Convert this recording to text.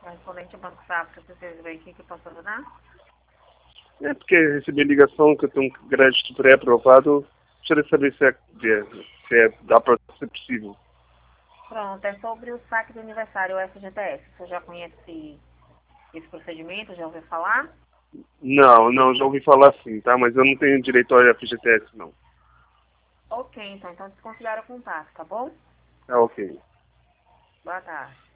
correspondente ao Banco Safra, você fez bem aqui que eu posso ajudar? É porque recebi ligação que eu tenho um crédito pré-aprovado. Gostaria de saber dá para ser possível. Pronto, é sobre o saque do aniversário, o FGTS. Você já conhece esse procedimento? Já ouviu falar? Não, já ouvi falar sim, tá? Mas eu não tenho direito ao FGTS, não. Ok, então desconsidera o contato, tá bom? Tá ok. Boa tarde.